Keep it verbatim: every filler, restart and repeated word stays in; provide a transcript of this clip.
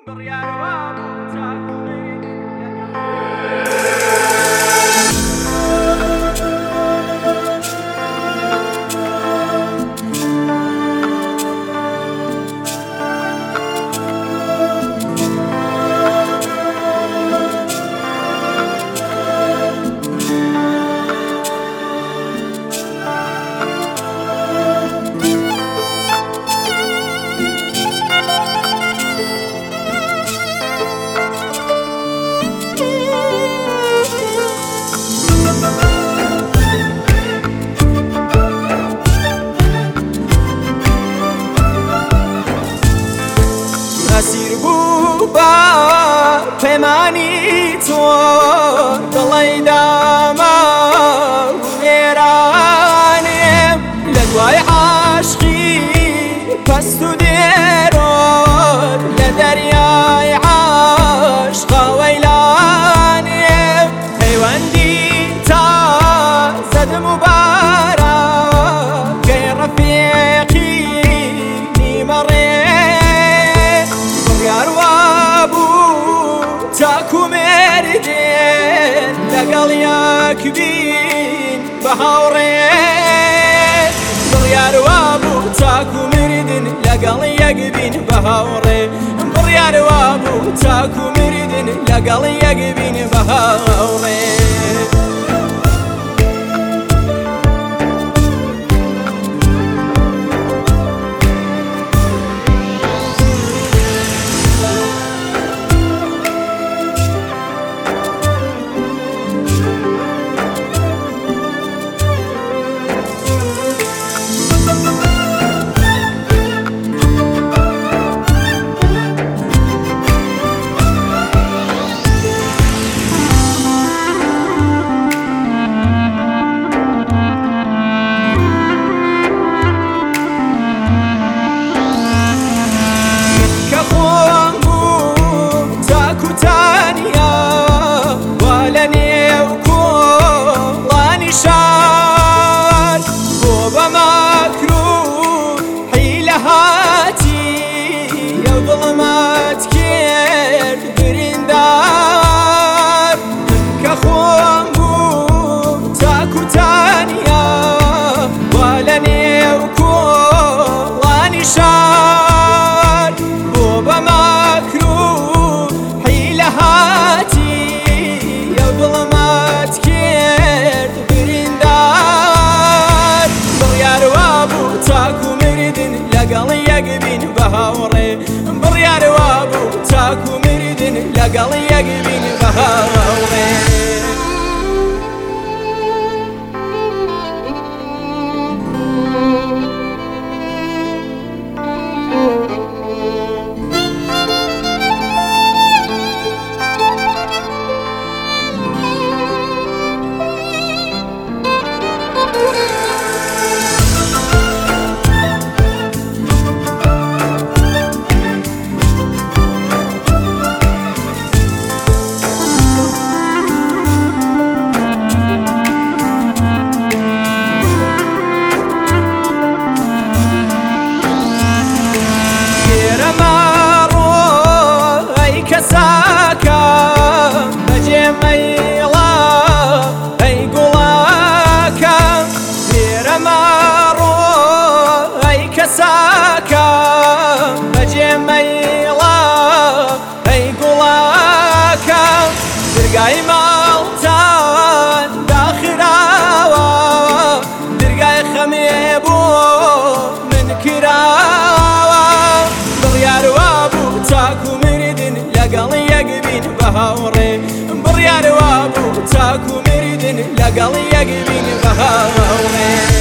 اسیر بو با پیمانی تو دڵی داما وێرانێم لە دوای عاشقی پەست و دێرۆت لە دەریای عاشقا وەیلانێم پەیوەندی تا زەدم و بارا گەی ڕەفیقی نیمەڕێ تاکو مردن لەگەڵ یەک بین بە هاوڕێ بڕیار وا بوو تاکو مردن لەگەڵ یەک بین بە هاوڕێ بڕیار وا بوو تاکو مردن لەگەڵ یەک بین بە هاوڕێ بڕیار وا بوو تاکو مردن لەگەڵ یەک بین بە هاوڕێ دەرگای ماڵتان داخراوە دەرگای خەمێ بۆ من کراوە بڕیار وا بوو تاکو مردن لەگەڵ یەک بین بە هاوڕێ بڕیار وا بوو تاکو مردن لەگەڵ یەک بین بە هاوڕێ